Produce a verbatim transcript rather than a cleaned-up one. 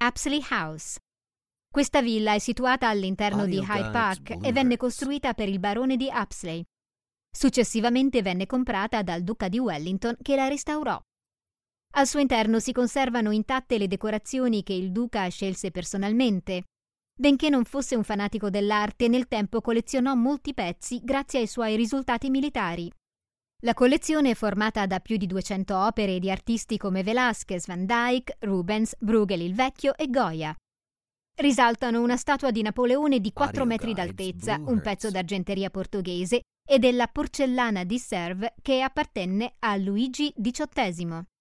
Apsley House. Questa villa è situata all'interno di Hyde Park e venne costruita per il barone di Apsley. Successivamente venne comprata dal duca di Wellington, che la restaurò. Al suo interno si conservano intatte le decorazioni che il duca scelse personalmente. Benché non fosse un fanatico dell'arte, nel tempo collezionò molti pezzi grazie ai suoi risultati militari. La collezione è formata da più di duecento opere di artisti come Velázquez, Van Dyck, Rubens, Bruegel il Vecchio e Goya. Risaltano una statua di Napoleone di quattro metri d'altezza, un pezzo d'argenteria portoghese e della porcellana di Sèvres che appartenne a Luigi diciottesimo.